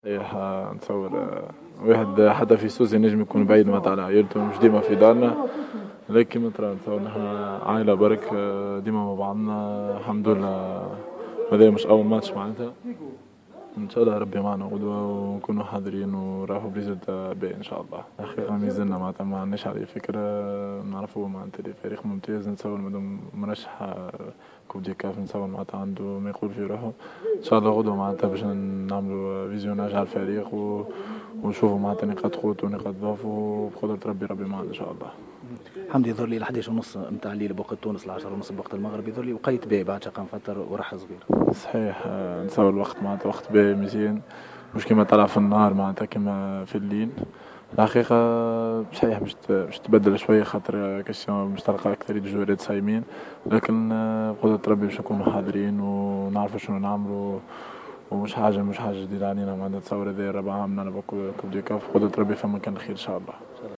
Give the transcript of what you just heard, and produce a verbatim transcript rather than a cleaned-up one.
صحيح. آه، نتصور آه، واحد حتى في سوسي نجم يكون بعيد معناتها على عائلته، مش ديما في دارنا، لكن مثلا نتصور نحن عائلة برك، آه، ديما مع بعضنا الحمد لله. هذا مش أول ماتش معناتها، إن شاء الله ربي معنا غدوة ونكونوا حاضرين ونراهو بريزلتا باهي إن شاء الله. الحقيقة ميزلنا معناتها ما عندناش عليه فكرة، نعرفوه معناتها فريق ممتاز، نتصور مادام مرشح آه، كوب دي كاف، نتصور معناتها عنده ما يقول في روحه. إن شاء الله غدوة معناتها باش نعملوا فيزيوناج على الفريق و... ونشوفوا معناتها نقاط قوته ونقاط ضعفه، وبقدرة ربي ربي معنا إن شاء الله. حمدي يظهر لي الحديش ونص نتاع الليل بوقت تونس، العشرة ونص بوقت المغرب، يظهر لي وقيت باهي بعد شقة فتر وراحة صغيرة. صحيح. آه، نتصور الوقت معناتها وقت باهي مزيان، مش كيما طلع في النهار معناتها كيما في الليل. الحقيقة صحيح باش باش تبدل شوية، خاطر كيسيون باش تلقى أكثر الجوارات صايمين، لكن بقدرة ربي باش نكونوا حاضرين ونعرفوا شنو نعملوا، ومش حاجة مش حاجة جديدة علينا معناتها. نتصور هذا رابع عام نلعبوا كوب دي كاف، بقدرة ربي فما كان خير إن شاء الله.